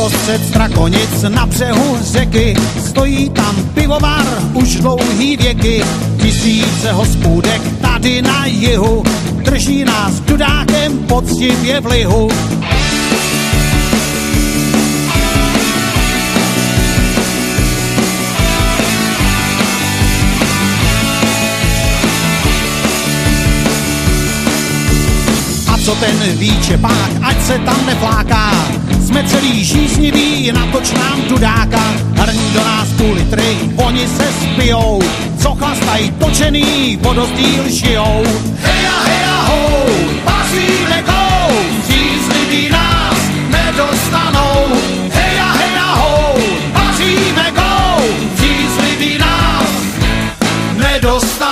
Uprostřed Strakonic na břehu řeky stojí tam pivovar už dlouhý věky. Tisíce hospůdek tady na jihu drží nás dudákem poctivě v lihu. Co ten výčepák, ať se tam nefláká. Jsme celý žíznivý, natoč nám dudáka. Hrní do nás půl litry, oni se spijou. Co chlastají točený, vodozdíl žijou. Heja ho, pasíme gol, žíznivý nás nedostanou. Heja ho, pasíme gol, žíznivý nás nedostanou.